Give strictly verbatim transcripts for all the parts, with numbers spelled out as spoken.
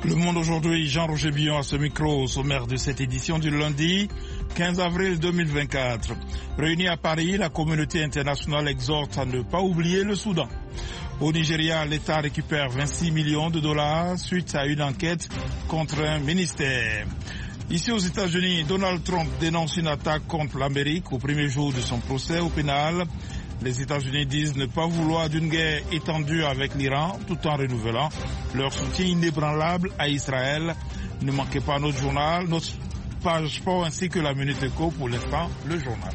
Le Monde aujourd'hui, Jean-Roger Billon à ce micro, au sommaire de cette édition du lundi quinze avril deux mille vingt-quatre. Réunie à Paris, la communauté internationale exhorte à ne pas oublier le Soudan. Au Nigeria, l'État récupère vingt-six millions de dollars suite à une enquête contre un ministère. Ici aux États-Unis, Donald Trump dénonce une attaque contre l'Amérique au premier jour de son procès au pénal. Les États-Unis disent ne pas vouloir d'une guerre étendue avec l'Iran, tout en renouvelant leur soutien inébranlable à Israël. Ne manquez pas notre journal, notre page sport ainsi que la Minute Éco. Pour l'instant, le journal.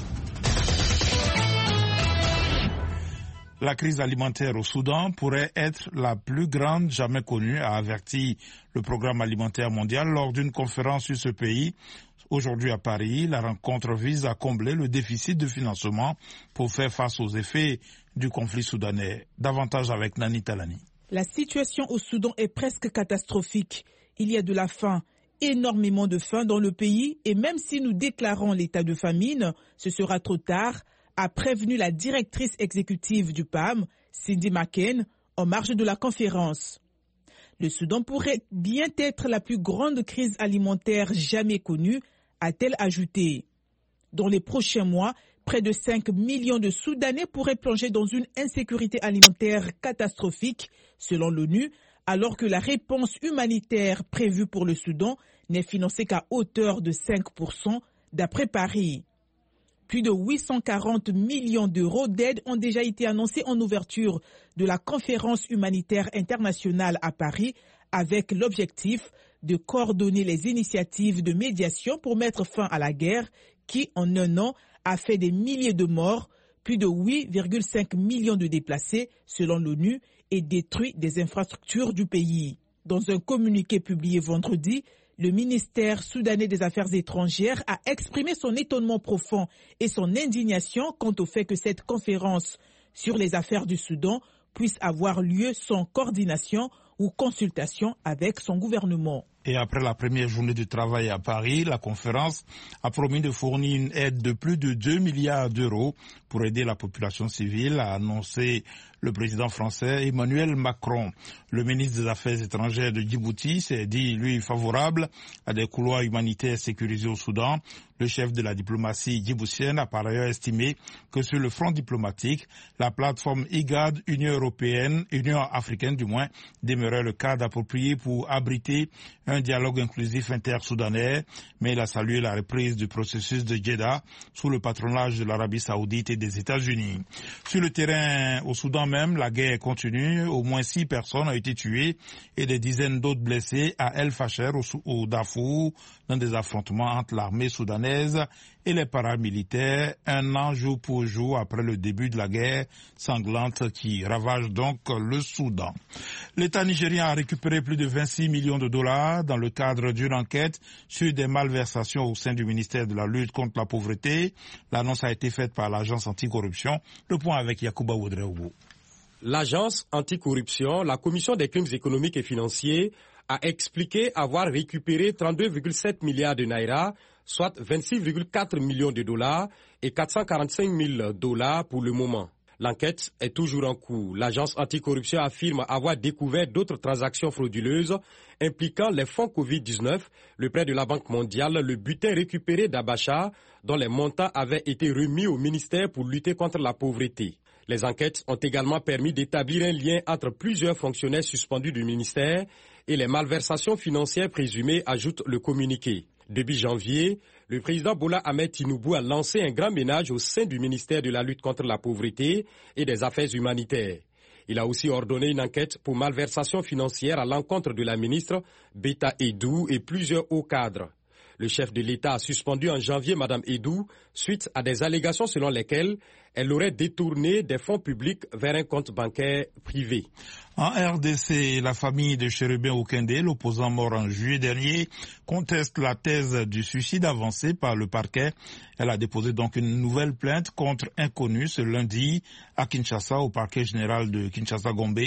La crise alimentaire au Soudan pourrait être la plus grande jamais connue, a averti le Programme alimentaire mondial lors d'une conférence sur ce pays. Aujourd'hui à Paris, la rencontre vise à combler le déficit de financement pour faire face aux effets du conflit soudanais. Davantage avec Nani Talani. La situation au Soudan est presque catastrophique. Il y a de la faim, énormément de faim dans le pays et même si nous déclarons l'état de famine, ce sera trop tard, a prévenu la directrice exécutive du P A M, Cindy McCain, en marge de la conférence. Le Soudan pourrait bien être la plus grande crise alimentaire jamais connue, a-t-elle ajouté. Dans les prochains mois, près de cinq millions de Soudanais pourraient plonger dans une insécurité alimentaire catastrophique, selon l'ONU, alors que la réponse humanitaire prévue pour le Soudan n'est financée qu'à hauteur de cinq pour cent, d'après Paris. Plus de huit cent quarante millions d'euros d'aide ont déjà été annoncés en ouverture de la conférence humanitaire internationale à Paris, avec l'objectif de coordonner les initiatives de médiation pour mettre fin à la guerre qui, en un an, a fait des milliers de morts, plus de huit virgule cinq millions de déplacés, selon l'ONU, et détruit des infrastructures du pays. Dans un communiqué publié vendredi, le ministère soudanais des Affaires étrangères a exprimé son étonnement profond et son indignation quant au fait que cette conférence sur les affaires du Soudan puisse avoir lieu sans coordination ou consultation avec son gouvernement. Et après la première journée de travail à Paris, la conférence a promis de fournir une aide de plus de deux milliards d'euros pour aider la population civile, a annoncé le président français Emmanuel Macron. Le ministre des Affaires étrangères de Djibouti s'est dit, lui, favorable à des couloirs humanitaires sécurisés au Soudan. Le chef de la diplomatie djiboutienne a par ailleurs estimé que sur le front diplomatique, la plateforme I G A D, Union européenne, Union africaine du moins, demeurait le cadre approprié pour abriter un dialogue inclusif intersoudanais, mais il a salué la reprise du processus de Jeddah sous le patronage de l'Arabie saoudite et des États-Unis. Sur le terrain au Soudan même, la guerre continue. Au moins six personnes ont été tuées et des dizaines d'autres blessées à El Fasher au, au Darfour dans des affrontements entre l'armée soudanaise et les paramilitaires, un an jour pour jour après le début de la guerre sanglante qui ravage donc le Soudan. L'État nigérien a récupéré plus de vingt-six millions de dollars dans le cadre d'une enquête sur des malversations au sein du ministère de la lutte contre la pauvreté. L'annonce a été faite par l'agence anticorruption. Le point avec Yacouba Oudreougou. L'agence anticorruption, la commission des crimes économiques et financiers, a expliqué avoir récupéré trente-deux virgule sept milliards de naira, soit vingt-six virgule quatre millions de dollars et quatre cent quarante-cinq mille dollars pour le moment. L'enquête est toujours en cours. L'agence anticorruption affirme avoir découvert d'autres transactions frauduleuses impliquant les fonds covid dix-neuf, le prêt de la Banque mondiale, le butin récupéré d'Abacha, dont les montants avaient été remis au ministère pour lutter contre la pauvreté. Les enquêtes ont également permis d'établir un lien entre plusieurs fonctionnaires suspendus du ministère et les malversations financières présumées, ajoute le communiqué. Début janvier, le président Bola Ahmed Tinubu a lancé un grand ménage au sein du ministère de la lutte contre la pauvreté et des affaires humanitaires. Il a aussi ordonné une enquête pour malversation financière à l'encontre de la ministre Beta Edou et plusieurs hauts cadres. Le chef de l'État a suspendu en janvier Mme Edou suite à des allégations selon lesquelles elle aurait détourné des fonds publics vers un compte bancaire privé. En R D C, la famille de Chérubin Okende, l'opposant mort en juillet dernier, conteste la thèse du suicide avancée par le parquet. Elle a déposé donc une nouvelle plainte contre inconnu ce lundi à Kinshasa, au parquet général de Kinshasa-Gombe.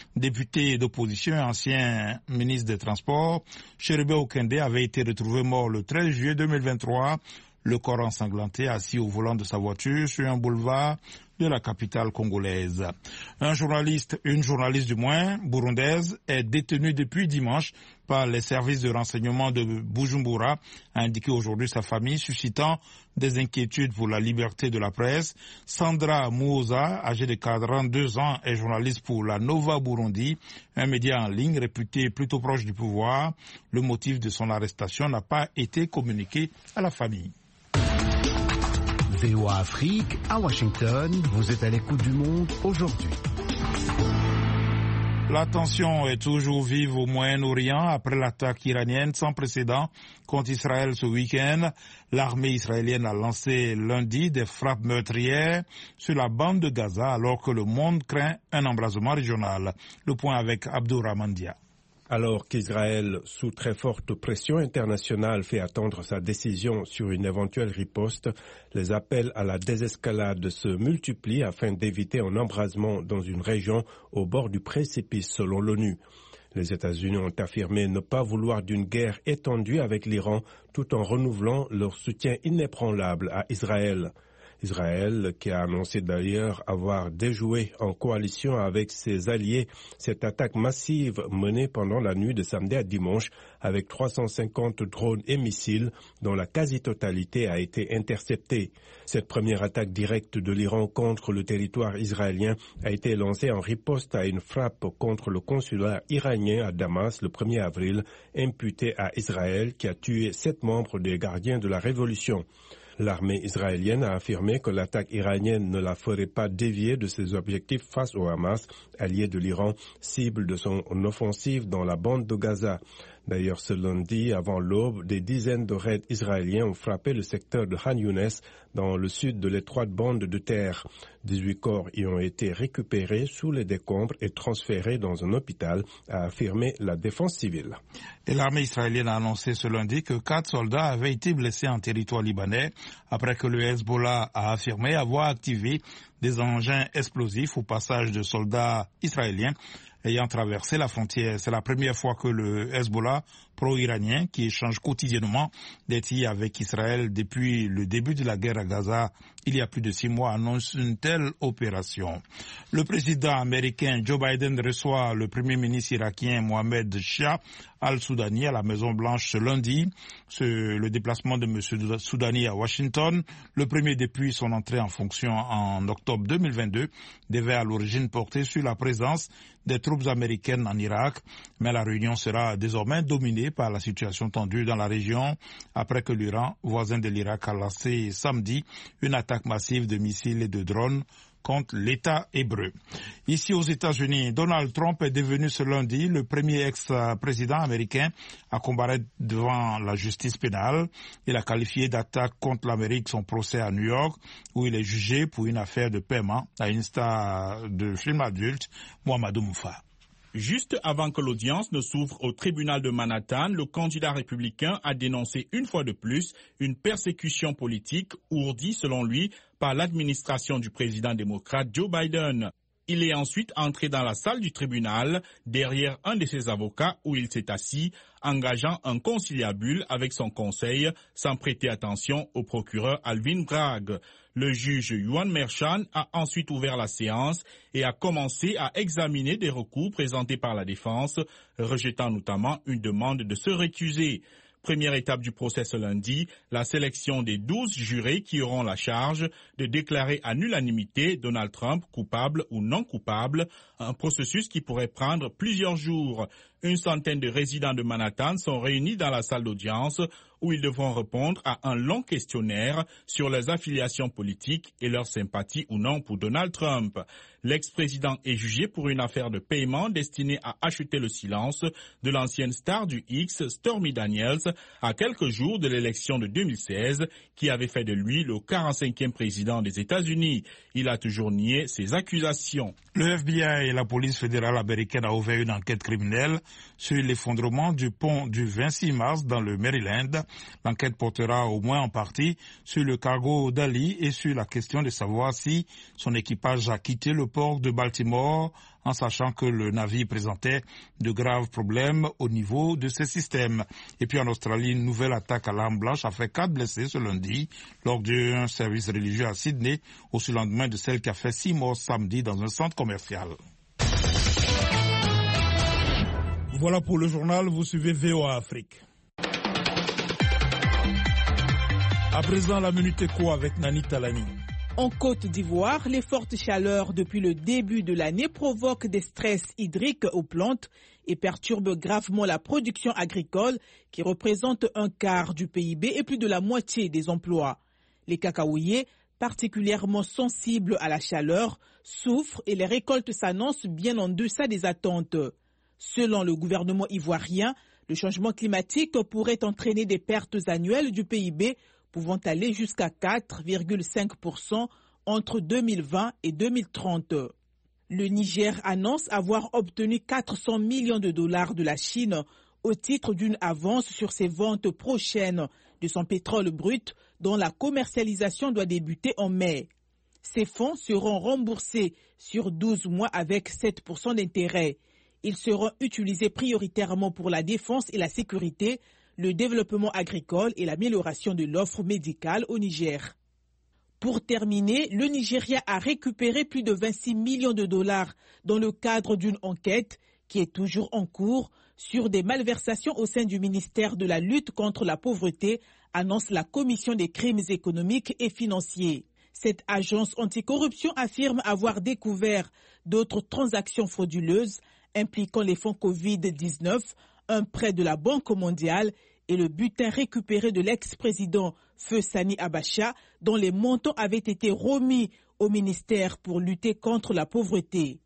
Député d'opposition et ancien ministre des Transports, Chérubin Okende avait été retrouvé mort le treize juillet deux mille vingt-trois. Le corps ensanglanté, assis au volant de sa voiture sur un boulevard de la capitale congolaise. Un journaliste, une journaliste du moins, burundaise, est détenue depuis dimanche par les services de renseignement de Bujumbura, a indiqué aujourd'hui sa famille, suscitant des inquiétudes pour la liberté de la presse. Sandra Mouza, âgée de quarante-deux ans, est journaliste pour la Nova Burundi, un média en ligne réputé plutôt proche du pouvoir. Le motif de son arrestation n'a pas été communiqué à la famille. V O A Afrique, à Washington, vous êtes à l'écoute du monde aujourd'hui. La tension est toujours vive au Moyen-Orient après l'attaque iranienne sans précédent contre Israël ce week-end. L'armée israélienne a lancé lundi des frappes meurtrières sur la bande de Gaza alors que le monde craint un embrasement régional. Le point avec Abdourahmane Dia. Alors qu'Israël, sous très forte pression internationale, fait attendre sa décision sur une éventuelle riposte, les appels à la désescalade se multiplient afin d'éviter un embrasement dans une région au bord du précipice selon l'ONU. Les États-Unis ont affirmé ne pas vouloir d'une guerre étendue avec l'Iran tout en renouvelant leur soutien inébranlable à Israël. Israël, qui a annoncé d'ailleurs avoir déjoué en coalition avec ses alliés cette attaque massive menée pendant la nuit de samedi à dimanche avec trois cent cinquante drones et missiles dont la quasi-totalité a été interceptée. Cette première attaque directe de l'Iran contre le territoire israélien a été lancée en riposte à une frappe contre le consulat iranien à Damas le premier avril, imputée à Israël qui a tué sept membres des gardiens de la révolution. L'armée israélienne a affirmé que l'attaque iranienne ne la ferait pas dévier de ses objectifs face au Hamas, allié de l'Iran, cible de son offensive dans la bande de Gaza. D'ailleurs, ce lundi, avant l'aube, des dizaines de raids israéliens ont frappé le secteur de Khan Younes, dans le sud de l'étroite bande de terre. dix-huit corps y ont été récupérés sous les décombres et transférés dans un hôpital, a affirmé la défense civile. Et l'armée israélienne a annoncé ce lundi que quatre soldats avaient été blessés en territoire libanais après que le Hezbollah a affirmé avoir activé des engins explosifs au passage de soldats israéliens ayant traversé la frontière. C'est la première fois que le Hezbollah pro-iranien, qui échange quotidiennement des tirs avec Israël depuis le début de la guerre à Gaza, il y a plus de six mois, annonce une telle opération. Le président américain Joe Biden reçoit le premier ministre irakien Mohamed Shah al-Soudani à la Maison-Blanche ce lundi. Ce, le déplacement de M. Soudani à Washington, le premier depuis son entrée en fonction en octobre deux mille vingt-deux, devait à l'origine porter sur la présence des troupes américaines en Irak, mais la réunion sera désormais dominée par la situation tendue dans la région après que l'Iran, voisin de l'Irak, a lancé samedi une attaque massive de missiles et de drones contre l'État hébreu. Ici aux États-Unis, Donald Trump est devenu ce lundi le premier ex-président américain à comparaître devant la justice pénale. Il a qualifié d'attaque contre l'Amérique son procès à New York, où il est jugé pour une affaire de paiement à une star de film adulte, Mohamedou Moufa. Juste avant que l'audience ne s'ouvre au tribunal de Manhattan, le candidat républicain a dénoncé une fois de plus une persécution politique ourdie, selon lui, par l'administration du président démocrate Joe Biden. Il est ensuite entré dans la salle du tribunal, derrière un de ses avocats où il s'est assis, engageant un conciliabule avec son conseil, sans prêter attention au procureur Alvin Bragg. Le juge Juan Merchan a ensuite ouvert la séance et a commencé à examiner des recours présentés par la défense, rejetant notamment une demande de se récuser. Première étape du procès ce lundi, la sélection des douze jurés qui auront la charge de déclarer à l'unanimité Donald Trump coupable ou non coupable, un processus qui pourrait prendre plusieurs jours. Une centaine de résidents de Manhattan sont réunis dans la salle d'audience où ils devront répondre à un long questionnaire sur leurs affiliations politiques et leur sympathie ou non pour Donald Trump. L'ex-président est jugé pour une affaire de paiement destinée à acheter le silence de l'ancienne star du X, Stormy Daniels, à quelques jours de l'élection de deux mille seize, qui avait fait de lui le quarante-cinquième président des États-Unis. Il a toujours nié ces accusations. Le F B I et la police fédérale américaine ont ouvert une enquête criminelle sur l'effondrement du pont du vingt-six mars dans le Maryland. L'enquête portera au moins en partie sur le cargo Dali et sur la question de savoir si son équipage a quitté le port de Baltimore en sachant que le navire présentait de graves problèmes au niveau de ses systèmes. Et puis en Australie, une nouvelle attaque à l'arme blanche a fait quatre blessés ce lundi lors d'un service religieux à Sydney, au lendemain de celle qui a fait six morts samedi dans un centre commercial. Voilà pour le journal, vous suivez V O A Afrique. À présent, la Minute Éco avec Nani Talani. En Côte d'Ivoire, les fortes chaleurs depuis le début de l'année provoquent des stress hydriques aux plantes et perturbent gravement la production agricole qui représente un quart du P I B et plus de la moitié des emplois. Les cacaoyers, particulièrement sensibles à la chaleur, souffrent et les récoltes s'annoncent bien en deçà des attentes. Selon le gouvernement ivoirien, le changement climatique pourrait entraîner des pertes annuelles du P I B pouvant aller jusqu'à quatre virgule cinq pour cent entre deux mille vingt et deux mille trente. Le Niger annonce avoir obtenu quatre cents millions de dollars de la Chine au titre d'une avance sur ses ventes prochaines de son pétrole brut dont la commercialisation doit débuter en mai. Ces fonds seront remboursés sur douze mois avec sept pour cent d'intérêt. Ils seront utilisés prioritairement pour la défense et la sécurité, le développement agricole et l'amélioration de l'offre médicale au Niger. Pour terminer, le Nigeria a récupéré plus de vingt-six millions de dollars dans le cadre d'une enquête qui est toujours en cours sur des malversations au sein du ministère de la lutte contre la pauvreté, annonce la Commission des crimes économiques et financiers. Cette agence anticorruption affirme avoir découvert d'autres transactions frauduleuses impliquant les fonds covid dix-neuf, un prêt de la Banque mondiale et le butin récupéré de l'ex-président Feu Sani Abacha, dont les montants avaient été remis au ministère pour lutter contre la pauvreté.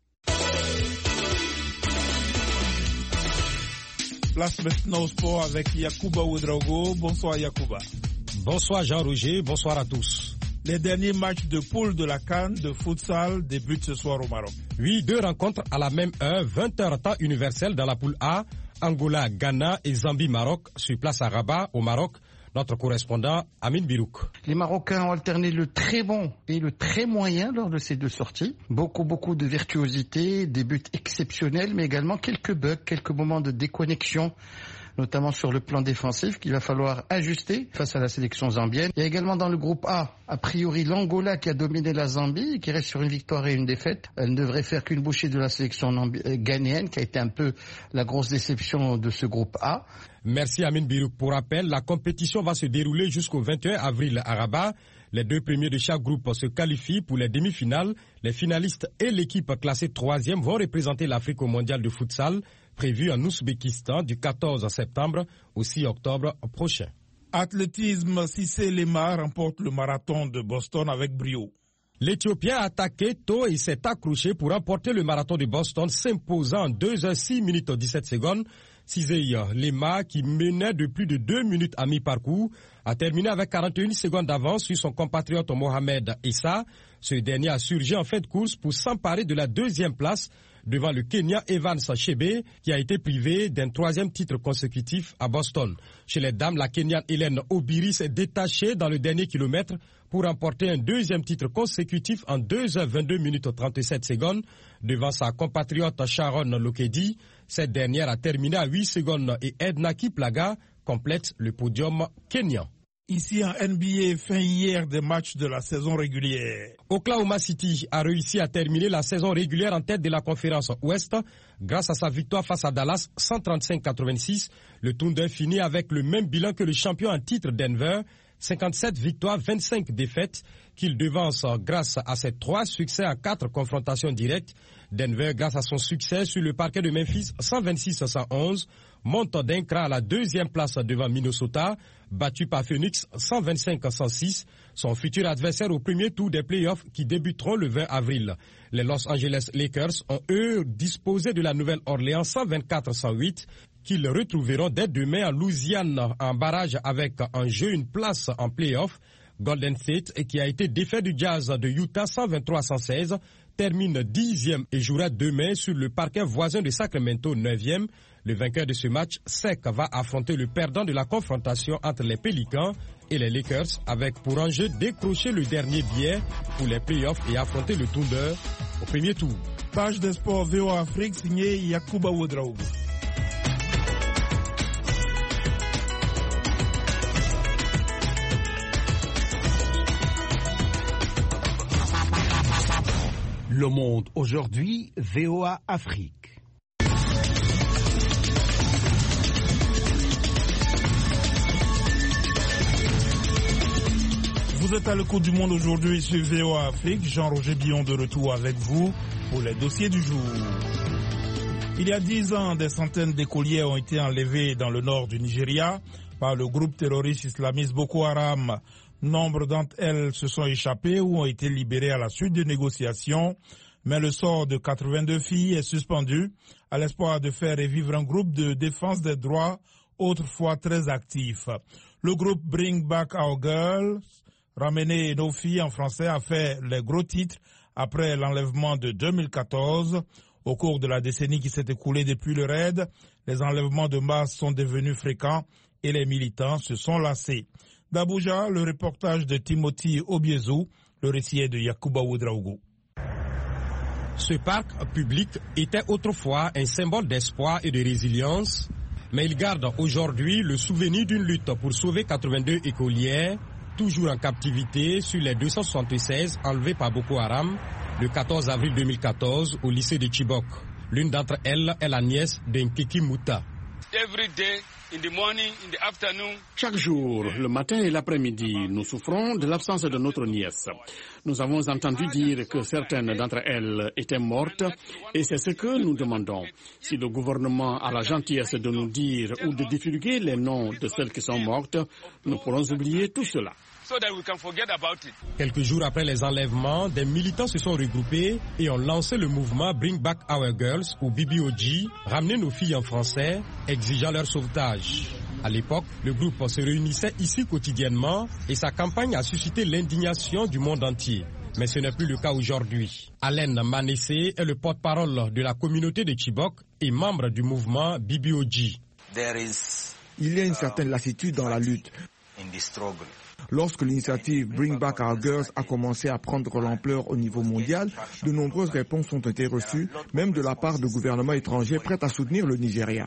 Place maintenant au sport avec Yacouba Ouedraogo. Bonsoir Yacouba. Bonsoir Jean-Roger, bonsoir à tous. Les derniers matchs de poule de la CAN de futsal débutent ce soir au Maroc. Oui, deux rencontres à la même heure, vingt heures temps universel dans la poule A, Angola, Ghana et Zambie-Maroc sur place à Rabat au Maroc. Notre correspondant Amine Birouk. Les Marocains ont alterné le très bon et le très moyen lors de ces deux sorties. Beaucoup, beaucoup de virtuosité, des buts exceptionnels, mais également quelques bugs, quelques moments de déconnexion, notamment sur le plan défensif qu'il va falloir ajuster face à la sélection zambienne. Il y a également dans le groupe A, a priori l'Angola qui a dominé la Zambie, qui reste sur une victoire et une défaite. Elle ne devrait faire qu'une bouchée de la sélection ghanéenne, qui a été un peu la grosse déception de ce groupe A. Merci Amine Birouk. Pour rappel, la compétition va se dérouler jusqu'au vingt et un avril à Rabat. Les deux premiers de chaque groupe se qualifient pour les demi-finales. Les finalistes et l'équipe classée troisième vont représenter l'Afrique au mondial de futsal, prévu en Ouzbékistan du quatorze septembre au six octobre prochain. Athlétisme, Cissé Lema remporte le marathon de Boston avec brio. L'Éthiopien a attaqué tôt et s'est accroché pour remporter le marathon de Boston, s'imposant en deux heures six minutes dix-sept secondes. Cissé Lema, qui menait de plus de deux minutes à mi-parcours, a terminé avec quarante et une secondes d'avance sur son compatriote Mohamed Issa. Ce dernier a surgi en fin de course pour s'emparer de la deuxième place devant le Kenyan Evans Chebe, qui a été privé d'un troisième titre consécutif à Boston. Chez les dames, la Kenyane Hélène Obiri s'est détachée dans le dernier kilomètre pour remporter un deuxième titre consécutif en deux heures vingt-deux minutes trente-sept secondes devant sa compatriote Sharon Lokedi. Cette dernière a terminé à huit secondes et Edna Kiplaga complète le podium kenyan. Ici en N B A, fin hier des matchs de la saison régulière. Oklahoma City a réussi à terminer la saison régulière en tête de la conférence Ouest grâce à sa victoire face à Dallas cent trente-cinq à quatre-vingt-six. Le Thunder finit avec le même bilan que le champion en titre Denver, cinquante-sept victoires, vingt-cinq défaites, qu'il devance grâce à ses trois succès à quatre confrontations directes. Denver, grâce à son succès sur le parquet de Memphis, cent vingt-six à cent onze, monte d'un cran à la deuxième place devant Minnesota, battu par Phoenix cent vingt-cinq à cent six, son futur adversaire au premier tour des playoffs qui débuteront le vingt avril. Les Los Angeles Lakers ont eux disposé de la Nouvelle-Orléans cent vingt-quatre à cent huit, qu'ils retrouveront dès demain en Louisiane en barrage avec en jeu une place en playoff. Golden State, qui a été défait du Jazz de Utah cent vingt-trois à cent seize, termine dixième et jouera demain sur le parquet voisin de Sacramento, neuvième. Le vainqueur de ce match sec va affronter le perdant de la confrontation entre les Pélicans et les Lakers, avec pour enjeu décrocher le dernier billet pour les playoffs et affronter le Thunder au premier tour. Page des sports V O A Afrique signée Yacouba Ouedraogo. Le Monde aujourd'hui, V O A Afrique. Vous êtes à l'écoute du Monde aujourd'hui sur V O A Afrique. Jean-Roger Billon de retour avec vous pour les dossiers du jour. Il y a dix ans, des centaines d'écoliers ont été enlevés dans le nord du Nigeria par le groupe terroriste islamiste Boko Haram. Nombre d'entre elles se sont échappées ou ont été libérées à la suite de négociations, mais le sort de quatre-vingt-deux filles est suspendu à l'espoir de faire revivre un groupe de défense des droits autrefois très actif. Le groupe Bring Back Our Girls, Ramener nos filles en français, a fait les gros titres après l'enlèvement de deux mille quatorze. Au cours de la décennie qui s'est écoulée depuis le raid, les enlèvements de masse sont devenus fréquents et les militants se sont lassés. D'Abuja, le reportage de Timothy Obiezu, le récit est de Yacouba Ouedraogo. Ce parc public était autrefois un symbole d'espoir et de résilience, mais il garde aujourd'hui le souvenir d'une lutte pour sauver quatre-vingt-deux écolières, toujours en captivité sur les deux cent soixante-seize enlevées par Boko Haram le quatorze avril deux mille quatorze au lycée de Chibok. L'une d'entre elles est la nièce d'Nkeki Mouta. Chaque jour, le matin et l'après-midi, nous souffrons de l'absence de notre nièce. Nous avons entendu dire que certaines d'entre elles étaient mortes et c'est ce que nous demandons. Si le gouvernement a la gentillesse de nous dire ou de divulguer les noms de celles qui sont mortes, nous pourrons oublier tout cela. Quelques jours après les enlèvements, des militants se sont regroupés et ont lancé le mouvement Bring Back Our Girls ou B B O G, ramener nos filles en français, exigeant leur sauvetage. À l'époque, le groupe se réunissait ici quotidiennement et sa campagne a suscité l'indignation du monde entier. Mais ce n'est plus le cas aujourd'hui. Alain Manessé est le porte-parole de la communauté de Chibok et membre du mouvement B B O G. Il y a une certaine lassitude dans la lutte. Lorsque l'initiative Bring Back Our Girls a commencé à prendre l'ampleur au niveau mondial, de nombreuses réponses ont été reçues, même de la part de gouvernements étrangers prêts à soutenir le Nigeria.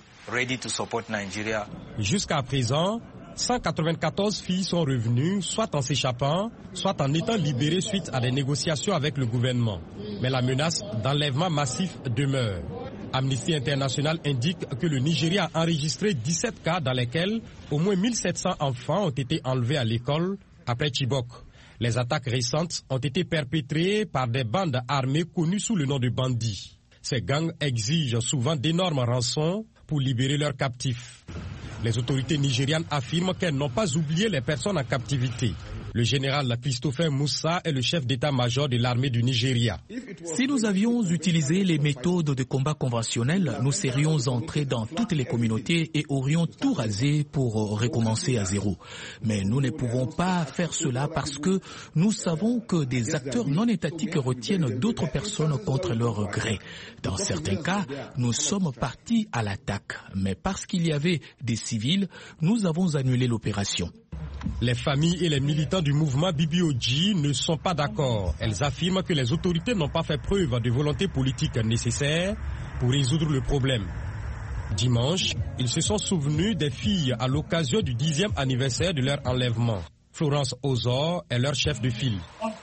Jusqu'à présent, cent quatre-vingt-quatorze filles sont revenues, soit en s'échappant, soit en étant libérées suite à des négociations avec le gouvernement. Mais la menace d'enlèvement massif demeure. Amnesty International indique que le Nigeria a enregistré dix-sept cas dans lesquels au moins mille sept cents enfants ont été enlevés à l'école après Chibok. Les attaques récentes ont été perpétrées par des bandes armées connues sous le nom de bandits. Ces gangs exigent souvent d'énormes rançons pour libérer leurs captifs. Les autorités nigérianes affirment qu'elles n'ont pas oublié les personnes en captivité. Le général Christopher Moussa est le chef d'état-major de l'armée du Nigeria. Si nous avions utilisé les méthodes de combat conventionnelles, nous serions entrés dans toutes les communautés et aurions tout rasé pour recommencer à zéro. Mais nous ne pouvons pas faire cela parce que nous savons que des acteurs non étatiques retiennent d'autres personnes contre leur gré. Dans certains cas, nous sommes partis à l'attaque. Mais parce qu'il y avait des civils, nous avons annulé l'opération. Les familles et les militants du mouvement B B O G ne sont pas d'accord. Elles affirment que les autorités n'ont pas fait preuve de volonté politique nécessaire pour résoudre le problème. Dimanche, ils se sont souvenus des filles à l'occasion du dixième anniversaire de leur enlèvement. Florence Ozor est leur chef de file.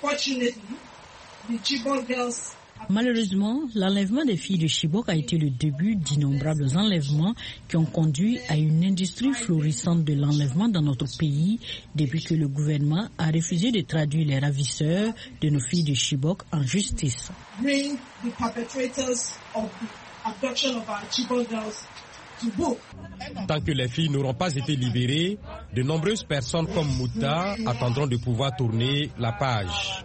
Malheureusement, l'enlèvement des filles de Chibok a été le début d'innombrables enlèvements qui ont conduit à une industrie florissante de l'enlèvement dans notre pays depuis que le gouvernement a refusé de traduire les ravisseurs de nos filles de Chibok en justice. Tant que les filles n'auront pas été libérées, de nombreuses personnes comme Mouta attendront de pouvoir tourner la page.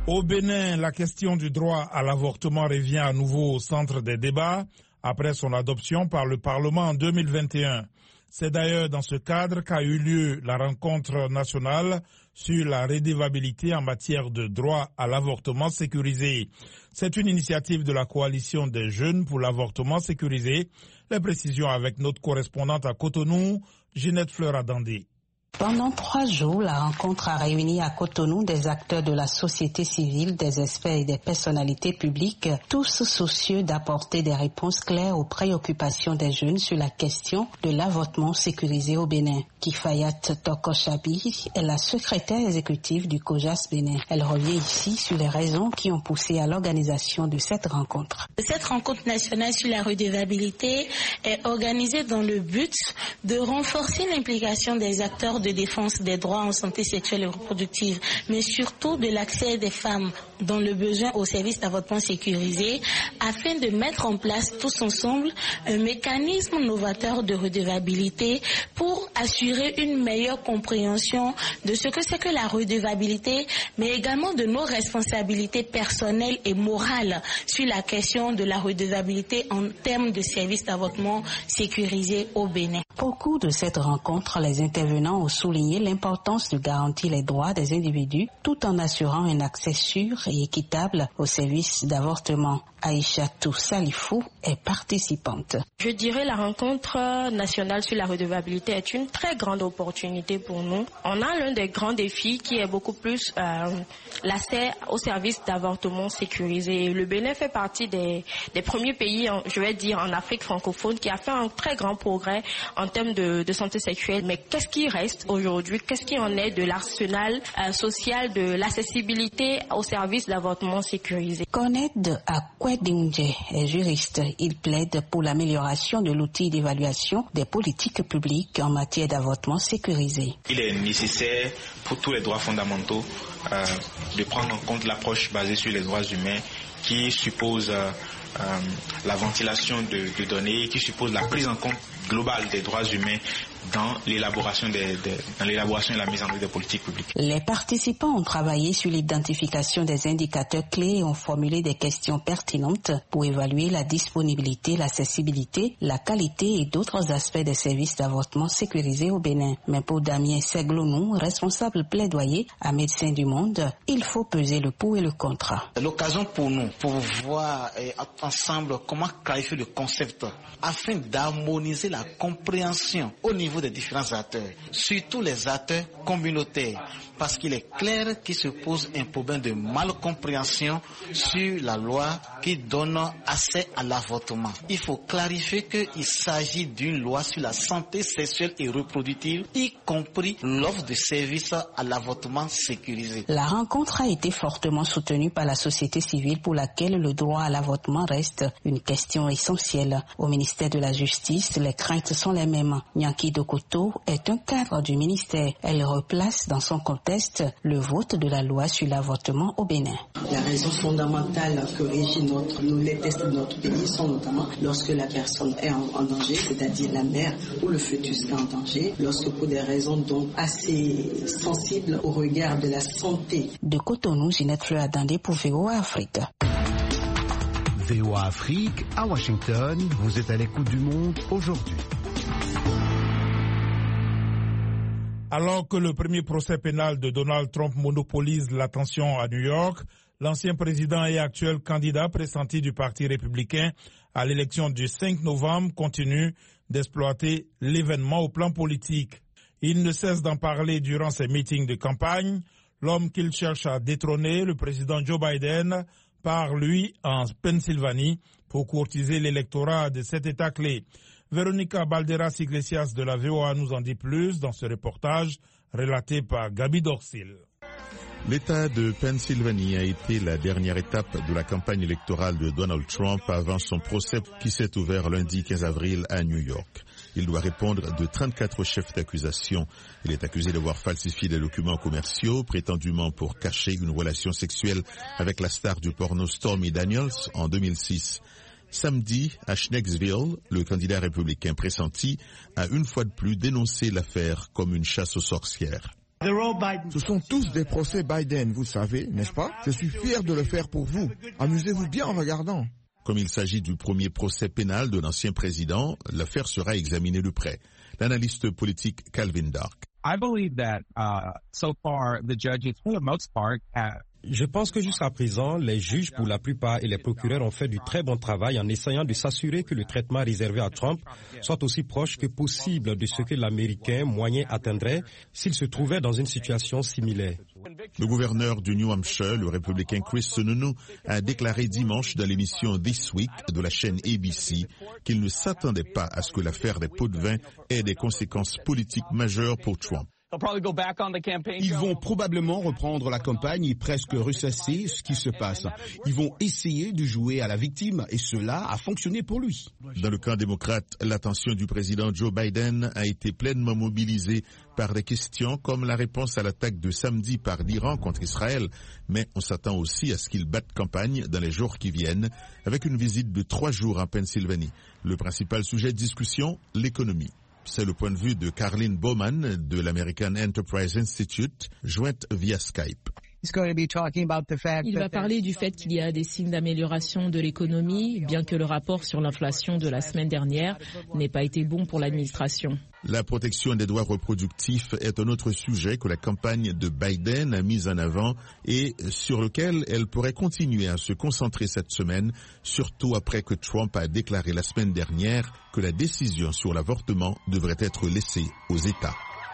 Au Bénin, la question du droit à l'avortement revient à nouveau au centre des débats après son adoption par le Parlement en deux mille vingt et un. C'est d'ailleurs dans ce cadre qu'a eu lieu la rencontre nationale sur la redevabilité en matière de droit à l'avortement sécurisé. C'est une initiative de la coalition des jeunes pour l'avortement sécurisé. Les précisions avec notre correspondante à Cotonou, Ginette Fleur-Adandé. Pendant trois jours, la rencontre a réuni à Cotonou des acteurs de la société civile, des experts et des personnalités publiques, tous soucieux d'apporter des réponses claires aux préoccupations des jeunes sur la question de l'avortement sécurisé au Bénin. Kifayat Tokoshabi est la secrétaire exécutive du COJAS Bénin. Elle revient ici sur les raisons qui ont poussé à l'organisation de cette rencontre. Cette rencontre nationale sur la redevabilité est organisée dans le but de renforcer l'implication des acteurs de défense des droits en santé sexuelle et reproductive, mais surtout de l'accès des femmes dans le besoin aux services d'avortement sécurisé, afin de mettre en place tous ensemble un mécanisme novateur de redevabilité pour assurer une meilleure compréhension de ce que c'est que la redevabilité, mais également de nos responsabilités personnelles et morales sur la question de la redevabilité en termes de services d'avortement sécurisé au Bénin. Au cours de cette rencontre, les intervenants ont souligné l'importance de garantir les droits des individus tout en assurant un accès sûr et équitable aux services d'avortement. Aïchatou Salifou est participante. Je dirais la rencontre nationale sur la redevabilité est une très grande opportunité pour nous. On a l'un des grands défis qui est beaucoup plus euh, l'accès aux services d'avortement sécurisé. Le Bénin fait partie des, des premiers pays, en, je vais dire, en Afrique francophone qui a fait un très grand progrès en termes de, de santé sexuelle. Mais qu'est-ce qui reste aujourd'hui? Qu'est-ce qui en est de l'arsenal euh, social, de l'accessibilité aux services d'avortement sécurisé? Connaître à quoi Dingé est juriste. Il plaide pour l'amélioration de l'outil d'évaluation des politiques publiques en matière d'avortement sécurisé. Il est nécessaire pour tous les droits fondamentaux euh, de prendre en compte l'approche basée sur les droits humains qui suppose euh, euh, la ventilation de, de données, qui suppose la prise en compte globale des droits humains dans l'élaboration, des, des, dans l'élaboration et la mise en œuvre des politiques publiques. Les participants ont travaillé sur l'identification des indicateurs clés et ont formulé des questions pertinentes pour évaluer la disponibilité, l'accessibilité, la qualité et d'autres aspects des services d'avortement sécurisés au Bénin. Mais pour Damien Seglonou, responsable plaidoyer à Médecins du Monde, il faut peser le pour et le contre. C'est l'occasion pour nous, pour voir eh, ensemble comment clarifier le concept afin d'harmoniser la compréhension au niveau des différents acteurs, surtout les acteurs communautaires, parce qu'il est clair qu'il se pose un problème de malcompréhension sur la loi qui donne accès à l'avortement. Il faut clarifier qu'il s'agit d'une loi sur la santé sexuelle et reproductive, y compris l'offre de services à l'avortement sécurisé. La rencontre a été fortement soutenue par la société civile pour laquelle le droit à l'avortement reste une question essentielle. Au ministère de la Justice, les craintes sont les mêmes. Nyanki Dokoto est un cadre du ministère. Elle replace dans son contexte le vote de la loi sur l'avortement au Bénin. La raison fondamentale que régit notre, nous, les tests de notre pays sont notamment lorsque la personne est en, en danger, c'est-à-dire la mère ou le fœtus est en danger, lorsque pour des raisons donc assez sensibles au regard de la santé. De Cotonou, Ginette Fleur-Adandé pour V O A Afrique. V O A Afrique, à Washington, vous êtes à l'écoute du monde aujourd'hui. Alors que le premier procès pénal de Donald Trump monopolise l'attention à New York, l'ancien président et actuel candidat pressenti du Parti républicain à l'élection du cinq novembre continue d'exploiter l'événement au plan politique. Il ne cesse d'en parler durant ses meetings de campagne. L'homme qu'il cherche à détrôner, le président Joe Biden, part lui en Pennsylvanie pour courtiser l'électorat de cet État clé. Véronica Balderas-Iglesias de la V O A nous en dit plus dans ce reportage relaté par Gabi Dorsil. L'État de Pennsylvanie a été la dernière étape de la campagne électorale de Donald Trump avant son procès qui s'est ouvert lundi quinze avril à New York. Il doit répondre de trente-quatre chefs d'accusation. Il est accusé d'avoir falsifié des documents commerciaux, prétendument pour cacher une relation sexuelle avec la star du porno Stormy Daniels en deux mille six. Samedi, à Schnecksville, le candidat républicain pressenti a une fois de plus dénoncé l'affaire comme une chasse aux sorcières. Ce sont tous des procès Biden, vous savez, n'est-ce pas? Je suis fier de le faire pour vous. Amusez-vous bien en regardant. Comme il s'agit du premier procès pénal de l'ancien président, l'affaire sera examinée de près. L'analyste politique Calvin Dark. I believe that uh, so far the judges, for the most part, have Je pense que jusqu'à présent, les juges pour la plupart et les procureurs ont fait du très bon travail en essayant de s'assurer que le traitement réservé à Trump soit aussi proche que possible de ce que l'Américain moyen atteindrait s'il se trouvait dans une situation similaire. Le gouverneur du New Hampshire, le républicain Chris Sununu, a déclaré dimanche dans l'émission This Week de la chaîne A B C qu'il ne s'attendait pas à ce que l'affaire des pots de vin ait des conséquences politiques majeures pour Trump. Ils vont probablement reprendre la campagne et presque ressasser ce qui se passe. Ils vont essayer de jouer à la victime et cela a fonctionné pour lui. Dans le camp démocrate, l'attention du président Joe Biden a été pleinement mobilisée par des questions comme la réponse à l'attaque de samedi par l'Iran contre Israël. Mais on s'attend aussi à ce qu'il batte campagne dans les jours qui viennent avec une visite de trois jours en Pennsylvanie. Le principal sujet de discussion, l'économie. C'est le point de vue de Caroline Bowman de l'American Enterprise Institute, jointe via Skype. Il va parler du fait qu'il y a des signes d'amélioration de l'économie, bien que le rapport sur l'inflation de la semaine dernière n'ait pas été bon pour l'administration. La protection des droits reproductifs est un autre sujet que la campagne de Biden a mis en avant et sur lequel elle pourrait continuer à se concentrer cette semaine, surtout après que Trump a déclaré la semaine dernière que la décision sur l'avortement devrait être laissée aux États.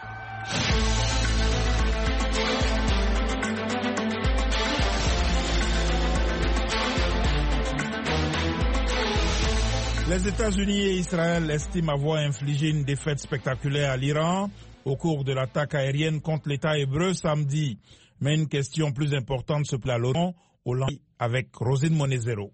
Les États-Unis et Israël estiment avoir infligé une défaite spectaculaire à l'Iran au cours de l'attaque aérienne contre l'État hébreu samedi. Mais une question plus importante se place à l'ONU avec Rosine Monezero.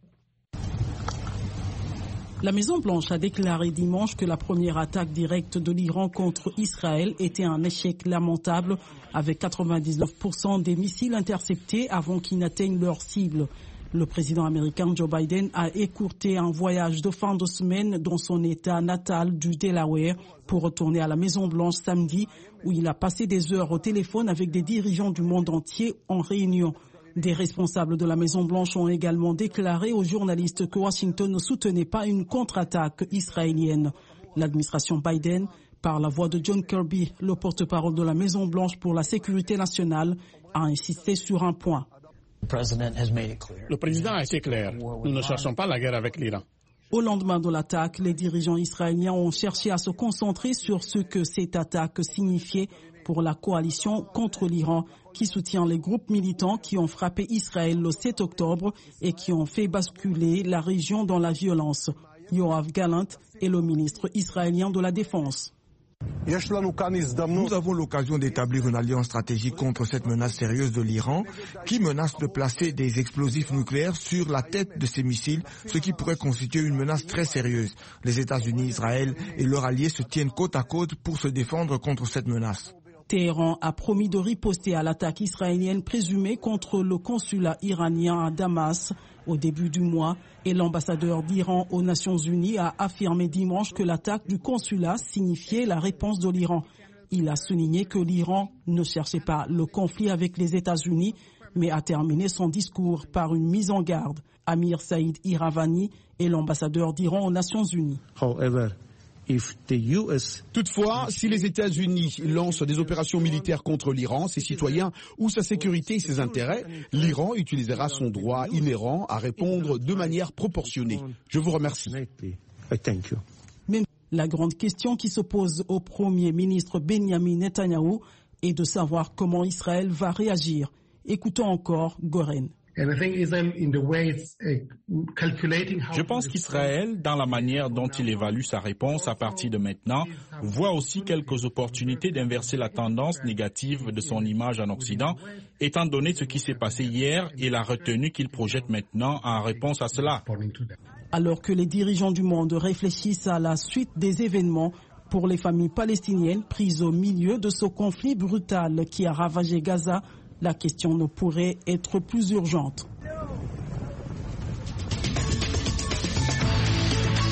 La Maison-Blanche a déclaré dimanche que la première attaque directe de l'Iran contre Israël était un échec lamentable avec quatre-vingt-dix-neuf pour cent des missiles interceptés avant qu'ils n'atteignent leur cible. Le président américain Joe Biden a écourté un voyage de fin de semaine dans son état natal du Delaware pour retourner à la Maison-Blanche samedi où il a passé des heures au téléphone avec des dirigeants du monde entier en réunion. Des responsables de la Maison-Blanche ont également déclaré aux journalistes que Washington ne soutenait pas une contre-attaque israélienne. L'administration Biden, par la voix de John Kirby, le porte-parole de la Maison-Blanche pour la sécurité nationale, a insisté sur un point. Le président a été clair. Nous ne cherchons pas la guerre avec l'Iran. Au lendemain de l'attaque, les dirigeants israéliens ont cherché à se concentrer sur ce que cette attaque signifiait pour la coalition contre l'Iran qui soutient les groupes militants qui ont frappé Israël le sept octobre et qui ont fait basculer la région dans la violence. Yoav Gallant est le ministre israélien de la Défense. Nous avons l'occasion d'établir une alliance stratégique contre cette menace sérieuse de l'Iran qui menace de placer des explosifs nucléaires sur la tête de ces missiles, ce qui pourrait constituer une menace très sérieuse. Les États-Unis, Israël et leurs alliés se tiennent côte à côte pour se défendre contre cette menace. Téhéran a promis de riposter à l'attaque israélienne présumée contre le consulat iranien à Damas au début du mois et l'ambassadeur d'Iran aux Nations Unies a affirmé dimanche que l'attaque du consulat signifiait la réponse de l'Iran. Il a souligné que l'Iran ne cherchait pas le conflit avec les États-Unis, mais a terminé son discours par une mise en garde. Amir Saïd Iravani est l'ambassadeur d'Iran aux Nations Unies. However, Toutefois, si les États-Unis lancent des opérations militaires contre l'Iran, ses citoyens ou sa sécurité et ses intérêts, l'Iran utilisera son droit inhérent à répondre de manière proportionnée. Je vous remercie. Même la grande question qui se pose au Premier ministre Benjamin Netanyahou est de savoir comment Israël va réagir. Écoutons encore Goren. Je pense qu'Israël, dans la manière dont il évalue sa réponse à partir de maintenant, voit aussi quelques opportunités d'inverser la tendance négative de son image en Occident, étant donné ce qui s'est passé hier et la retenue qu'il projette maintenant en réponse à cela. Alors que les dirigeants du monde réfléchissent à la suite des événements, pour les familles palestiniennes prises au milieu de ce conflit brutal qui a ravagé Gaza, la question ne pourrait être plus urgente.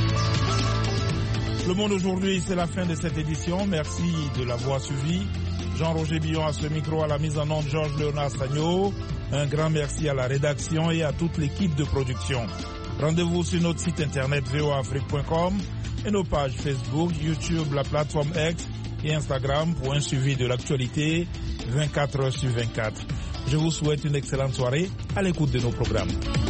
Le Monde aujourd'hui, c'est la fin de cette édition. Merci de l'avoir suivi. Jean-Roger Billon à ce micro, à la mise en onde Georges Léonard Sagno. Un grand merci à la rédaction et à toute l'équipe de production. Rendez-vous sur notre site internet v o a afrique point com et nos pages Facebook, YouTube, la plateforme X et Instagram pour un suivi de l'actualité vingt-quatre heures sur vingt-quatre. Je vous souhaite une excellente soirée à l'écoute de nos programmes.